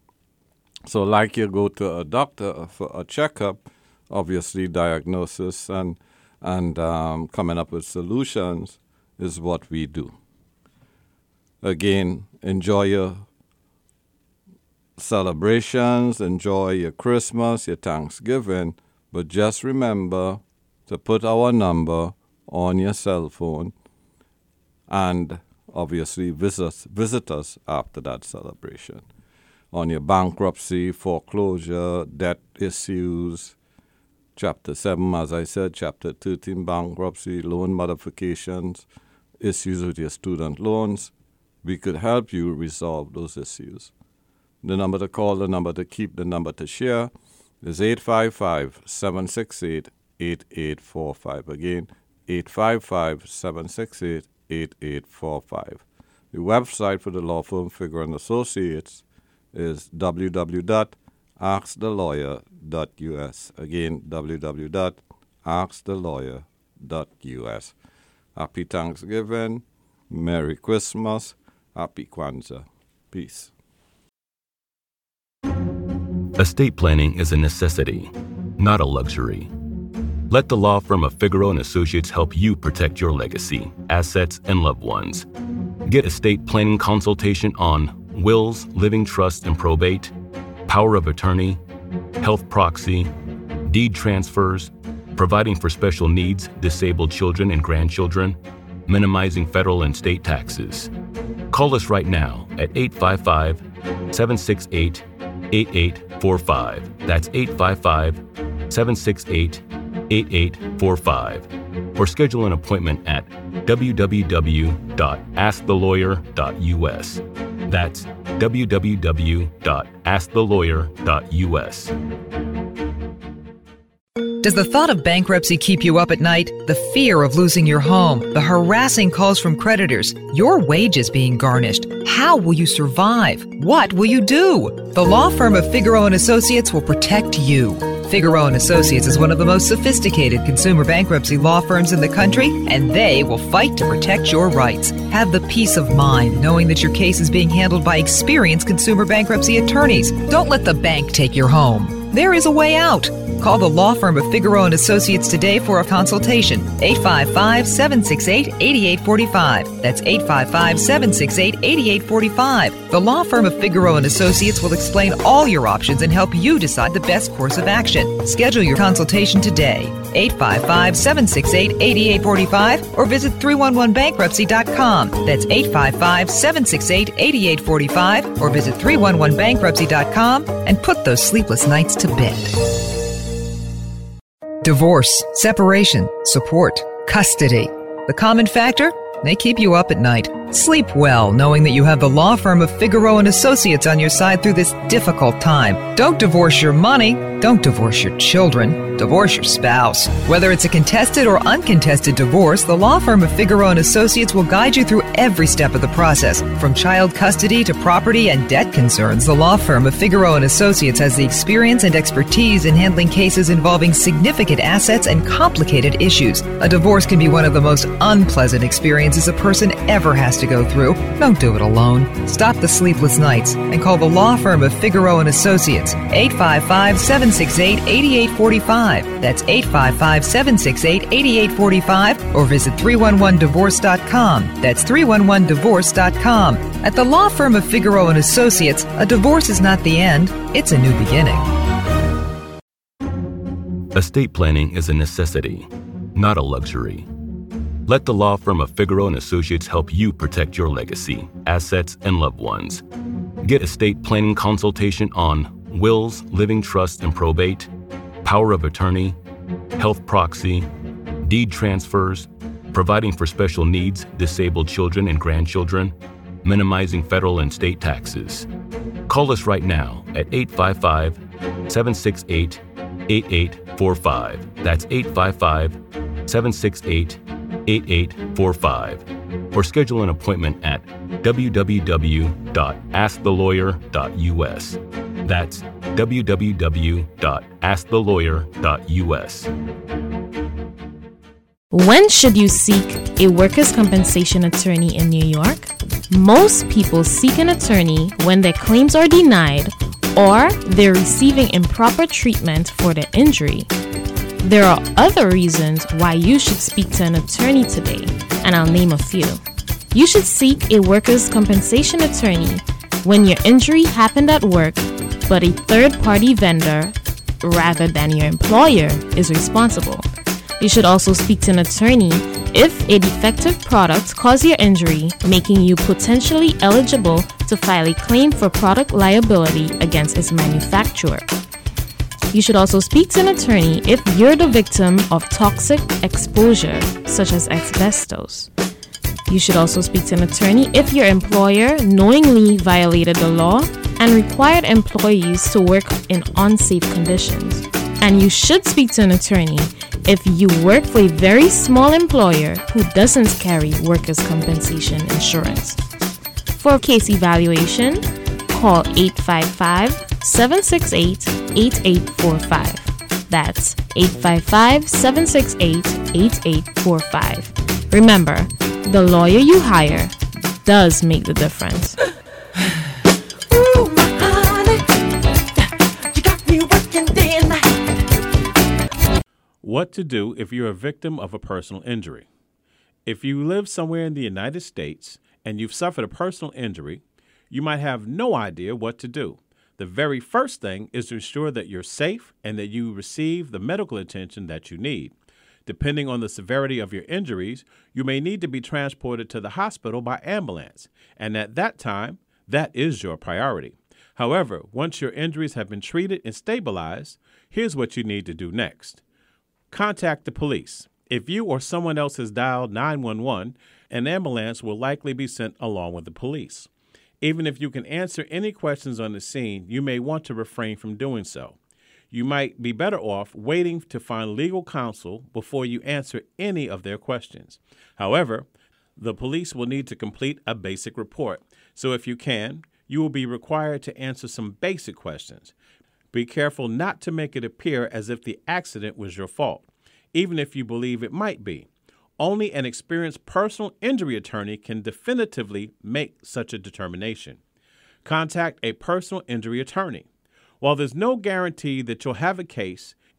S4: So like you go to a doctor for a checkup, obviously diagnosis and coming up with solutions is what we do. Again, enjoy your celebrations, enjoy your Christmas, your Thanksgiving, but just remember to put our number on your cell phone and obviously visit us after that celebration. On your bankruptcy, foreclosure, debt issues, Chapter 7, as I said, Chapter 13 bankruptcy, loan modifications, issues with your student loans, we could help you resolve those issues. The number to call, the number to keep, the number to share is 855-768-8845. Again, 855-768-8845. The website for the law firm Figueroa & Associates is www.askthelawyer.us. Again, www.askthelawyer.us. Happy Thanksgiving, Merry Christmas, Happy Kwanzaa. Peace.
S11: Estate planning is a necessity, not a luxury. Let the law firm of Figueroa & Associates help you protect your legacy, assets, and loved ones. Get estate planning consultation on wills, living trusts and probate, power of attorney, health proxy, deed transfers, providing for special needs, disabled children and grandchildren, minimizing federal and state taxes. Call us right now at 855-768-8845. That's 855-768-8845. Or schedule an appointment at www.askthelawyer.us. That's www.askthelawyer.us.
S7: Does the thought of bankruptcy keep you up at night? The fear of losing your home, the harassing calls from creditors, your wages being garnished. How will you survive? What will you do? The law firm of Figueroa & Associates will protect you. Figueroa & Associates is one of the most sophisticated consumer bankruptcy law firms in the country, and they will fight to protect your rights. Have the peace of mind knowing that your case is being handled by experienced consumer bankruptcy attorneys. Don't let the bank take your home. There is a way out. Call the law firm of Figueroa & Associates today for a consultation. 855-768-8845. That's 855-768-8845. The law firm of Figueroa & Associates will explain all your options and help you decide the best course of action. Schedule your consultation today. 855-768-8845 or visit 311bankruptcy.com. That's 855-768-8845 or visit 311bankruptcy.com and put those sleepless nights to bed. Divorce, separation, support, custody. The common factor? They keep you up at night. Sleep well knowing that you have the law firm of Figueroa & Associates on your side through this difficult time. Don't divorce your money. Don't divorce your children. Divorce your spouse. Whether it's a contested or uncontested divorce, the law firm of Figueroa & Associates will guide you through every step of the process. From child custody to property and debt concerns, the law firm of Figueroa & Associates has the experience and expertise in handling cases involving significant assets and complicated issues. A divorce can be one of the most unpleasant experiences a person ever has to go through. Don't do it alone. Stop the sleepless nights and call the law firm of Figueroa & Associates. 855-768-8845. That's 855-768-8845 or visit 311divorce.com. That's 311divorce.com. At the law firm of Figueroa & Associates, a divorce is not the end, it's a new beginning.
S11: Estate planning is a necessity, not a luxury. Let the law firm of Figueroa & Associates help you protect your legacy, assets, and loved ones. Get estate planning consultation on wills, living trust and probate, power of attorney, health proxy, deed transfers, providing for special needs, disabled children and grandchildren, minimizing federal and state taxes. Call us right now at 855-768-8845. That's 855-768-8845. Or schedule an appointment at www.askthelawyer.us. That's www.askthelawyer.us.
S6: When should you seek a workers' compensation attorney in New York? Most people seek an attorney when their claims are denied or they're receiving improper treatment for their injury. There are other reasons why you should speak to an attorney today, and I'll name a few. You should seek a workers' compensation attorney when your injury happened at work, but a third-party vendor, rather than your employer, is responsible. You should also speak to an attorney if a defective product caused your injury, making you potentially eligible to file a claim for product liability against its manufacturer. You should also speak to an attorney if you're the victim of toxic exposure, such as asbestos. You should also speak to an attorney if your employer knowingly violated the law and required employees to work in unsafe conditions. And you should speak to an attorney if you work for a very small employer who doesn't carry workers' compensation insurance. For a case evaluation, call 855-768-8845. That's 855-768-8845. Remember, the lawyer you hire does make the difference.
S13: What to do if you're a victim of a personal injury. If you live somewhere in the United States and you've suffered a personal injury, you might have no idea what to do. The very first thing is to ensure that you're safe and that you receive the medical attention that you need. Depending on the severity of your injuries, you may need to be transported to the hospital by ambulance, and at that time, that is your priority. However, once your injuries have been treated and stabilized, here's what you need to do next. Contact the police. If you or someone else has dialed 911, an ambulance will likely be sent along with the police. Even if you can answer any questions on the scene, you may want to refrain from doing so. You might be better off waiting to find legal counsel before you answer any of their questions. However, the police will need to complete a basic report. So if you can, you will be required to answer some basic questions. Be careful not to make it appear as if the accident was your fault, even if you believe it might be. Only an experienced personal injury attorney can definitively make such a determination. Contact a personal injury attorney. While there's no guarantee that you'll have a case,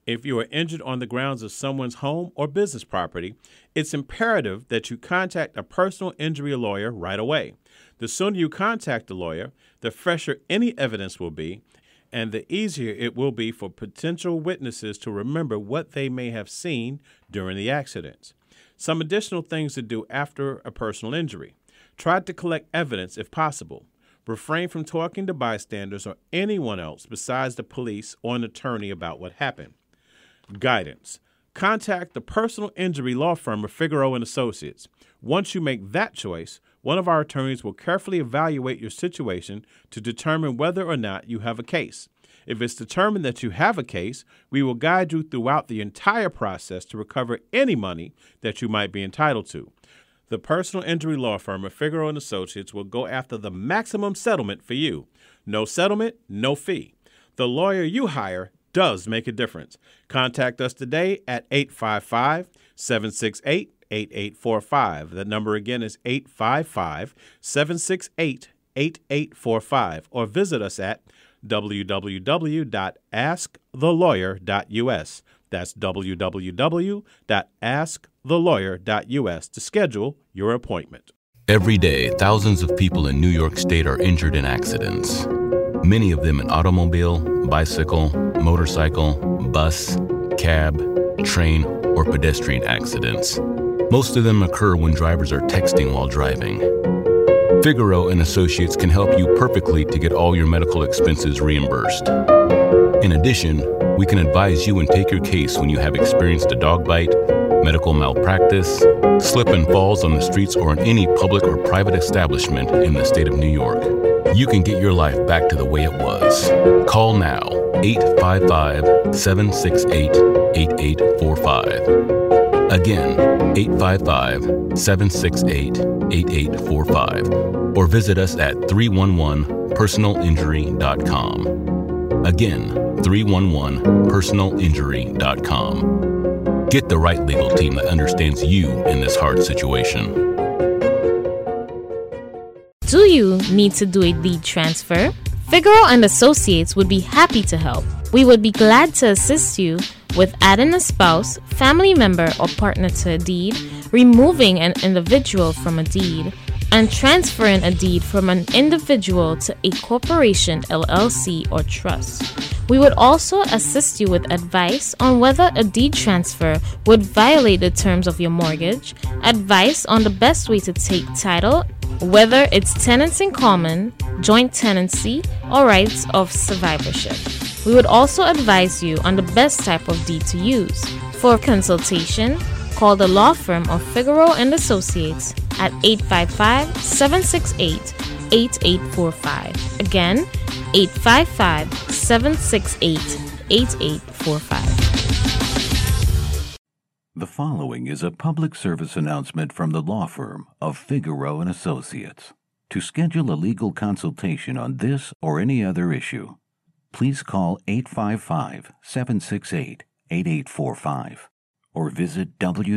S15: If you are injured on the grounds of someone's home or business property, it's imperative that you contact a personal injury lawyer right away. The sooner you contact the lawyer, the fresher any evidence will be, and the easier it will be for potential witnesses to remember what they may have seen during the accidents. Some additional things to do after a personal injury. Try to collect evidence if possible. Refrain from talking to bystanders or anyone else besides the police or an attorney about what happened. Guidance. Contact the personal injury law firm of Figueroa & Associates. Once you make that choice, one of our attorneys will carefully evaluate your situation to determine whether or not you have a case. If it's determined that you have a case, we will guide you throughout the entire process to recover any money that you might be entitled to. The personal injury law firm of Figueroa & Associates will go after the maximum settlement for you. No settlement, no fee. The lawyer you hire does make a difference. Contact us today at 855-768-8845. That number again is 855-768-8845, or visit us at www.askthelawyer.us. That's www.askthelawyer.us to schedule your appointment.
S11: Every day, thousands of people in New York State are injured in accidents. Many of them in automobile, bicycle, motorcycle, bus, cab, train, or pedestrian accidents. Most of them occur when drivers are texting while driving. Figueroa & Associates can help you perfectly to get all your medical expenses reimbursed. In addition, we can advise you and take your case when you have experienced a dog bite, medical malpractice, slip and falls on the streets or in any public or private establishment in the state of New York. You can get your life back to the way it was. Call now, 855-768-8845. Again, 855-768-8845. Or visit us at 311personalinjury.com. Again, 311personalinjury.com. Get the right legal team that understands you in this hard situation.
S6: Do you need to do a deed transfer? Figueroa & Associates would be happy to help. We would be glad to assist you with adding a spouse, family member, or partner to a deed, removing an individual from a deed, and transferring a deed from an individual to a corporation, LLC, or trust. We would also assist you with advice on whether a deed transfer would violate the terms of your mortgage, advice on the best way to take title, whether it's tenants in common, joint tenancy, or rights of survivorship. We would also advise you on the best type of deed to use. For consultation, call the law firm of Figueroa & Associates at 855-768-8845. Again, 855-768-8845.
S16: The following is a public service announcement from the law firm of Figueroa & Associates. To schedule a legal consultation on this or any other issue, please call 855-768-8845 or visit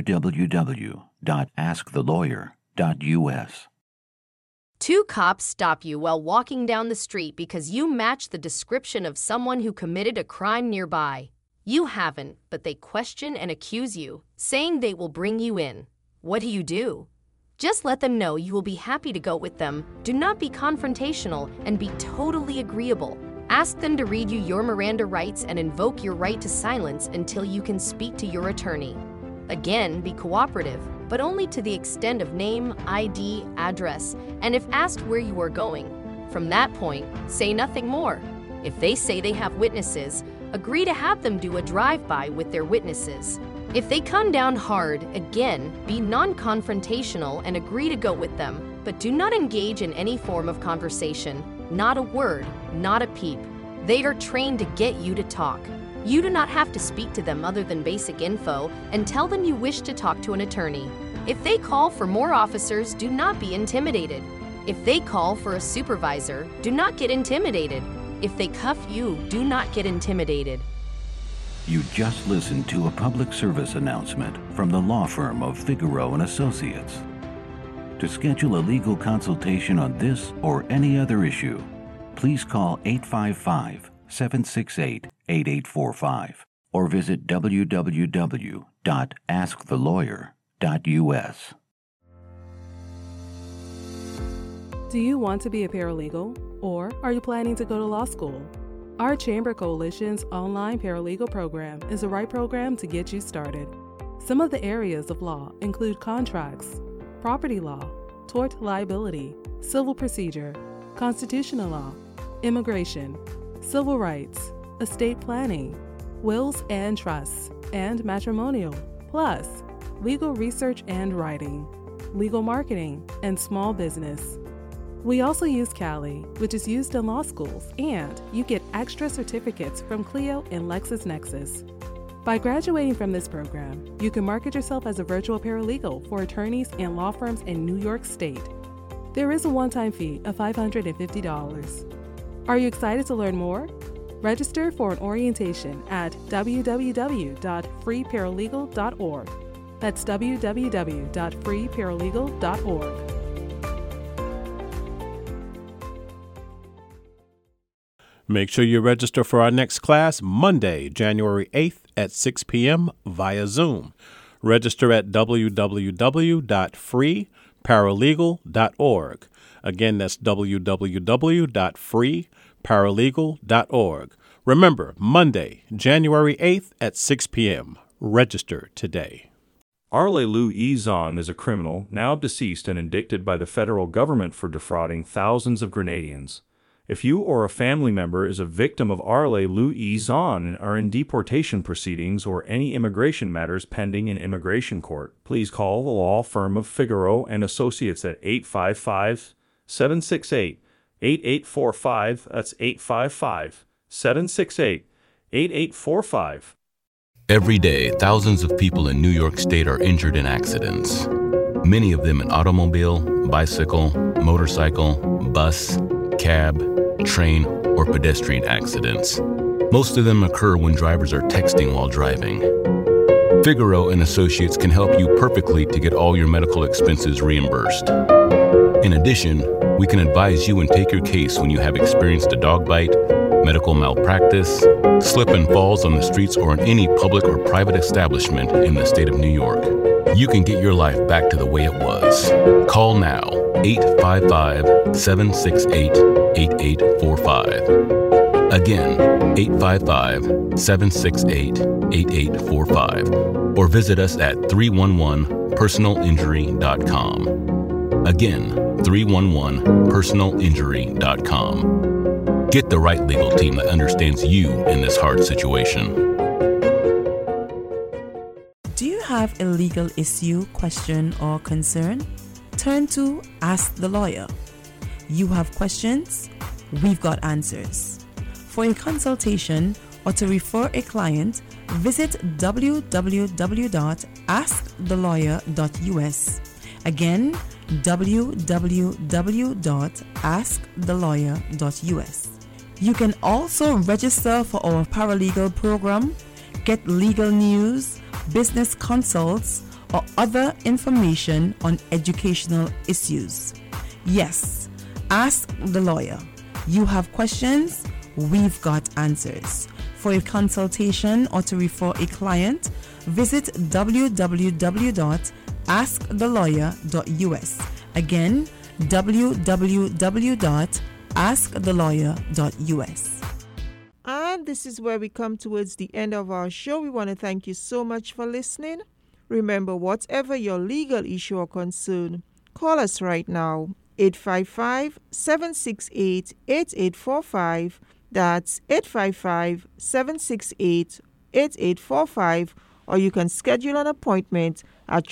S16: www.askthelawyer.us.
S17: Two cops stop you while walking down the street because you match the description of someone who committed a crime nearby. You haven't, but they question and accuse you, saying they will bring you in. What do? Just let them know you will be happy to go with them. Do not be confrontational and be totally agreeable. Ask them to read you your Miranda rights and invoke your right to silence until you can speak to your attorney. Again, be cooperative, but only to the extent of name, ID, address, and if asked where you are going. From that point, say nothing more. If they say they have witnesses, agree to have them do a drive-by with their witnesses. If they come down hard, again, be non-confrontational and agree to go with them, but do not engage in any form of conversation. Not a word, not a peep. They are trained to get you to talk. You do not have to speak to them other than basic info and tell them you wish to talk to an attorney. If they call for more officers, do not be intimidated. If they call for a supervisor, do not get intimidated. If they cuff you, do not get intimidated.
S16: You just listened to a public service announcement from the law firm of Figueroa & Associates. To schedule a legal consultation on this or any other issue, please call 855-768-8845 or visit www.askthelawyer.us.
S18: Do you want to be a paralegal, or are you planning to go to law school? Our Chamber Coalition's online paralegal program is the right program to get you started. Some of the areas of law include contracts, property law, tort liability, civil procedure, constitutional law, immigration, civil rights, estate planning, wills and trusts, and matrimonial, plus legal research and writing, legal marketing, and small business. We also use Cali, which is used in law schools, and you get extra certificates from Clio and LexisNexis. By graduating from this program, you can market yourself as a virtual paralegal for attorneys and law firms in New York State. There is a one-time fee of $550. Are you excited to learn more? Register for an orientation at www.freeparalegal.org. That's www.freeparalegal.org.
S15: Make sure you register for our next class Monday, January 8th at 6 p.m. via Zoom. Register at www.freeparalegal.org. Again, that's www.freeparalegal.org. Remember, Monday, January 8th at 6 p.m. Register today.
S13: Arle Lou Izon is a criminal, now deceased and indicted by the federal government for defrauding thousands of Grenadians. If you or a family member is a victim of Arle Lou Izon and are in deportation proceedings or any immigration matters pending in immigration court, please call the law firm of Figueroa and Associates at 855-768-8845. That's 855-768-8845.
S11: Every day, thousands of people in New York State are injured in accidents. Many of them in automobile, bicycle, motorcycle, bus, cab, train, or pedestrian accidents. Most of them occur when drivers are texting while driving. Figueroa and Associates can help you perfectly to get all your medical expenses reimbursed. In addition, we can advise you and take your case when you have experienced a dog bite, medical malpractice, slip and falls on the streets or in any public or private establishment in the state of New York. You can get your life back to the way it was. Call now, 855-768-8845. Again, 855-768-8845. Or visit us at 311personalinjury.com. Again, 311personalinjury.com. Get the right legal team that understands you in this hard situation.
S5: Do you have a legal issue, question, or concern? Turn to Ask the Lawyer. You have questions? We've got answers. For a consultation or to refer a client, visit www.askthelawyer.us. Again, www.askthelawyer.us. You can also register for our paralegal program, get legal news, business consults, or other information on educational issues. Yes, Ask the Lawyer. You have questions? We've got answers. For a consultation or to refer a client, visit www.askthelawyer.us. Again, www.askthelawyer.us.
S2: And this is where we come towards the end of our show. We want to thank you so much for listening. Remember, whatever your legal issue or concern, call us right now, 855-768-8845. That's 855-768-8845. Or you can schedule an appointment at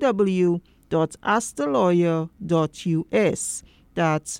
S2: www.askthelawyer.us. That's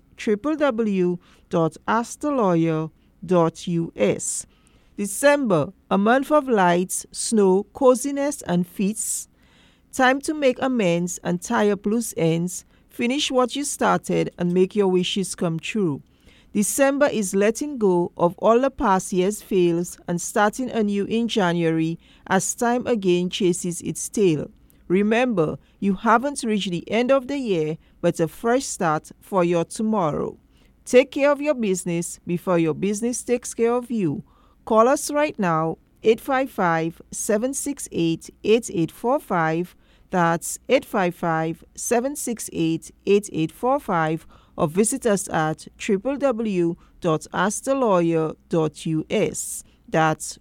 S2: www.askthelawyer.us. December, a month of lights, snow, coziness, and feasts. Time to make amends and tie up loose ends, finish what you started, and make your wishes come true. December is letting go of all the past year's fails and starting anew in January as time again chases its tail. Remember, you haven't reached the end of the year, but a fresh start for your tomorrow. Take care of your business before your business takes care of you. Call us right now, 855-768-8845. That's 855-768-8845, or visit us at www.askthelawyer.us. That's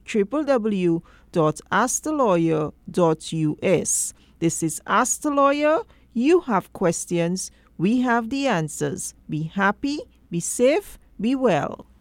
S2: www.askthelawyer.us. This is Ask the Lawyer. You have questions, we have the answers. Be happy, be safe, be well.